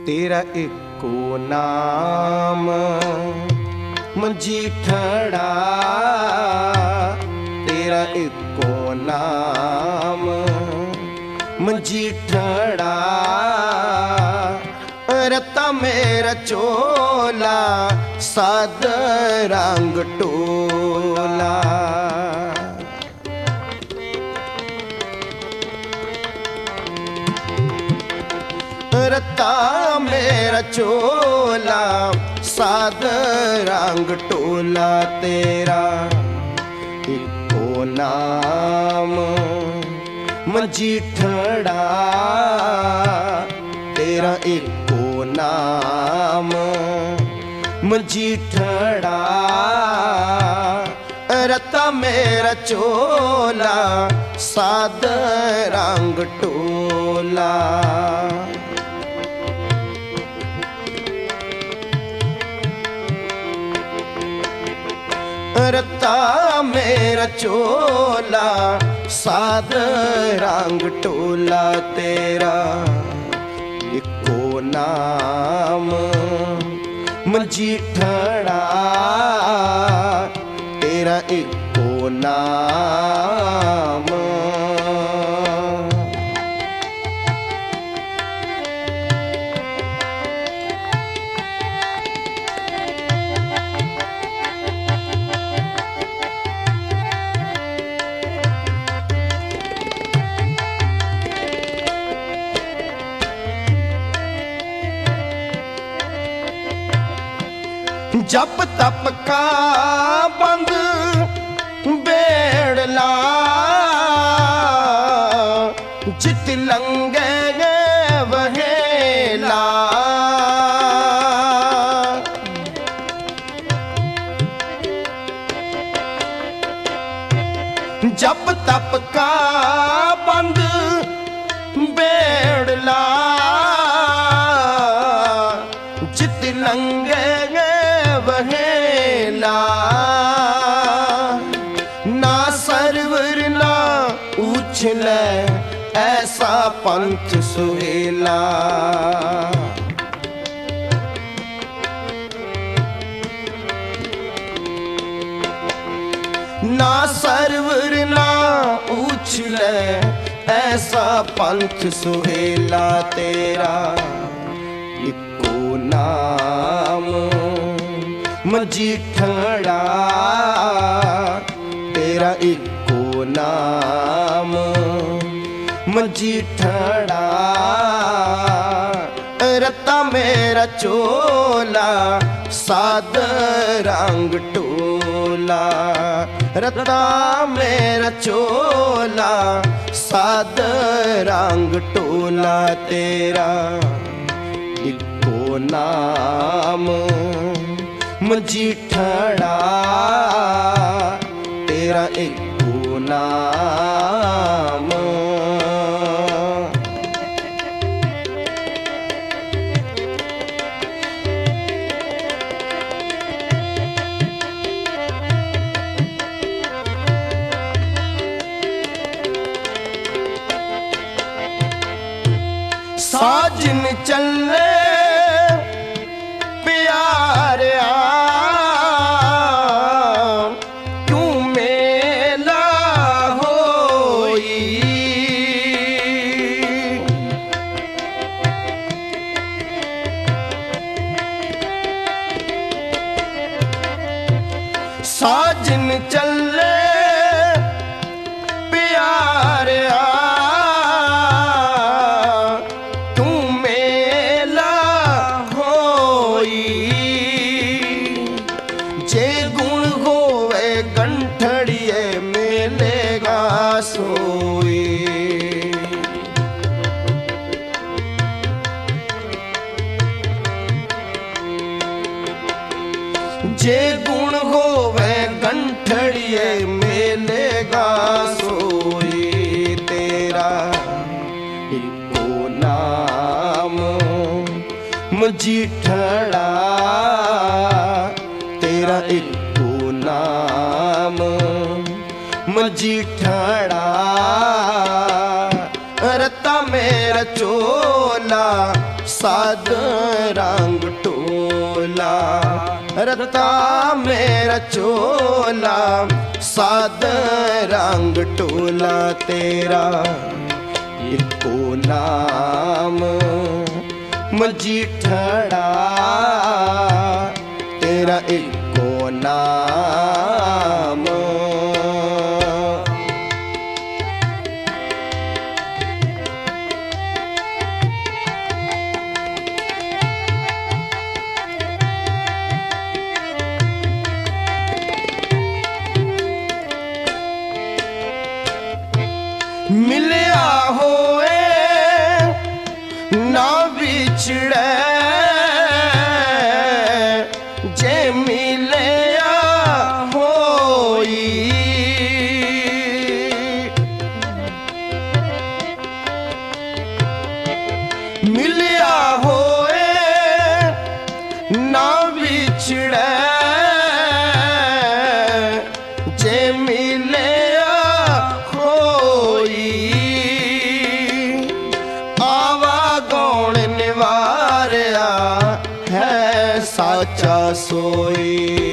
तेरा एको नाम मजीठड़ा, तेरा एको नाम मजीठड़ा। रता मेरा चोला साद रंग टोला, रता मेरा चोला साद रंग टोला। तेरा एको नाम मजीठड़ा, तेरा एको नाम मजीठड़ा। रता मेरा चोला साद रंग टोला। रता मेरा चोला साद रंग टोला। तेरा एको नाम मजीठड़ा, तेरा एको नाम। जप तप का बंद बेड़ला, जित लंगे वहेला। जप तप का बंद बेड़ला, जित लंगे वहेला। ना सरवर ना उछले ऐसा पंथ सुहेला। ना सरवर ना उछले ऐसा पंथ सुहेला। तेरा एको नाम मजीठड़ा, तेरा एको नाम मजीठड़ा। रता मेरा चोला साद रंग टोला, रता मेरा चोला साद रंग टोला। तेरा एको नाम मजीठड़ा, तेरा एको नाम। साजन चले प्यारिया, क्यों मेला होई। साजन चले प्यारिया, जे गुण होवे गंठड़िए मिलेगा सोई। जे गुण होवे गंठड़िए मिलेगा सोई। तेरा एको नाम मजीठड़ा, तेरा एको नाम मजीठड़ा। रता मेरा चोला साध रंग टोला, रता मेरा चोला साध रंग टोला तेरा इको नाम मजीठड़ा, तेरा इको नाम। मिलया होए ना बिछड़े, जे मिलया होई मिलया होए ना बिछड़े, जे मिलया होई आवागौण निवारया है साचा सोई।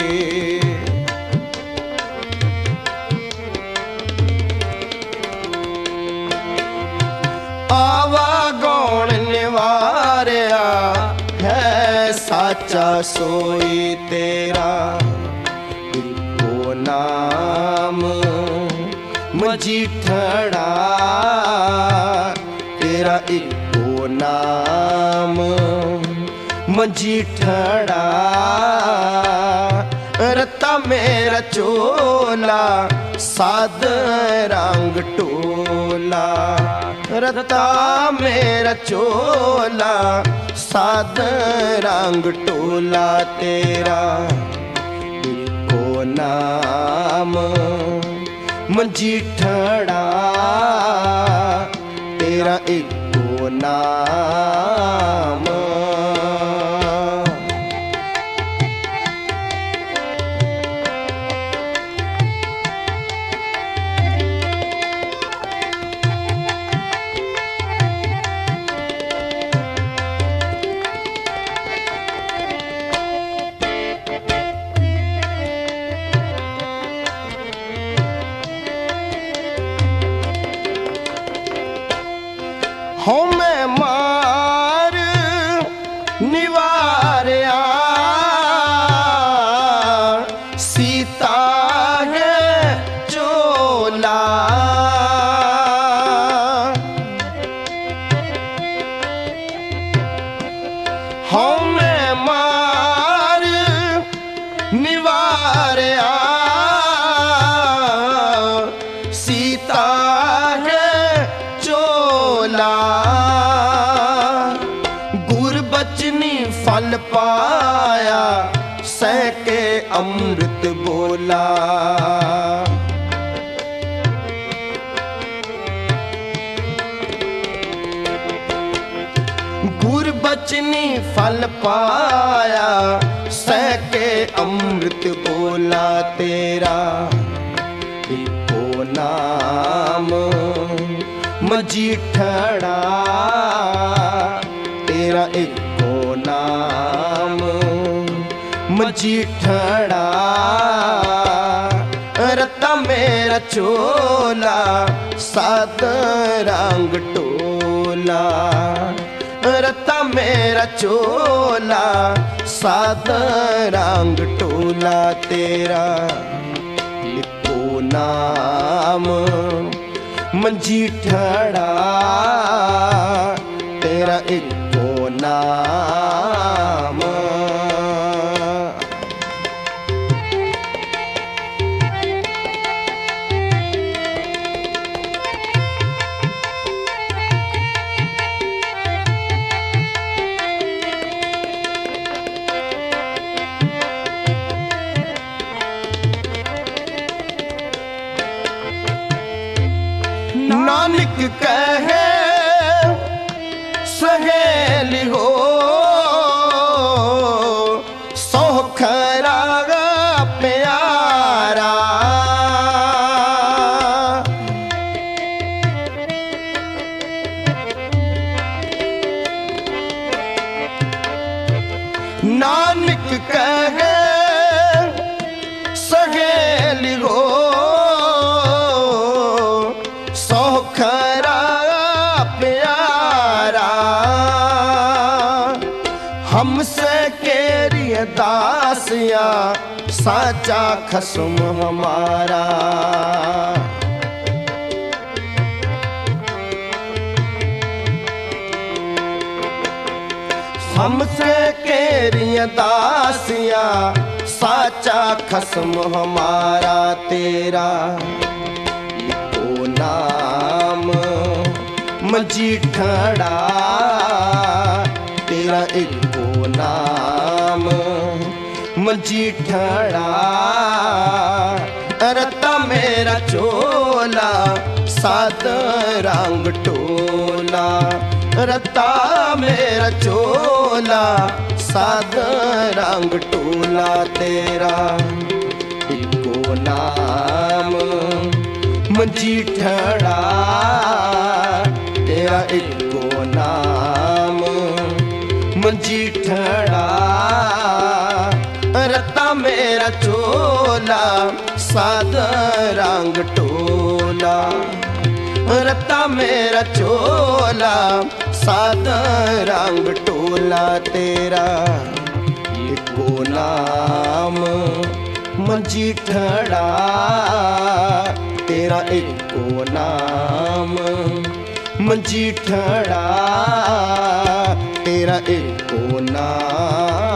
आवागौण निवारया है साचा सोई तेरा इको नाम मजीठड़ा, तेरा इको नाम मजीठड़ा, रता मेरा चोला साध रंग टोला, रता मेरा चोला साध रंग टोला तेरा इको नाम मजीठड़ा, तेरा इको नाम। हो मैं मार निवारया सीता है चोला, हो मैं मार निवारया सीता है चोला, गुरबचनी फल पाया सैके अमृत बोला, गुरबचनी फल पाया सैके अमृत बोला तेरा इको नाम मजीठड़ा, तेरा इको नाम मजीठड़ा, रता मेरा चोला साध रंग टोला, रता मेरा चोला साध रंग टोला तेरा इको नाम मजीठड़ा, तेरा इको नाम। नानक कहे सहेली हो नानक कहे सहेली गो सौखरा प्यारा हमसे केरिय दासिया साचा खसम हमारा। हमसे केरिय दासिया साचा खसम हमारा। तेरा एको नाम मजीठड़ा, तेरा एको नाम मजीठड़ा। रता मेरा चोला सात रंग टोला, रता मेरा चोला सात रंग टोला। तेरा एको नाम मजीठड़ा, तेरा एको नाम मजीठड़ा। रता मेरा चोला सात रंग टोला, रता मेरा चोला सात रंग टोला। तेरा एको नाम मजीठड़ा, तेरा एको नाम मजीठड़ा, तेरा एको नाम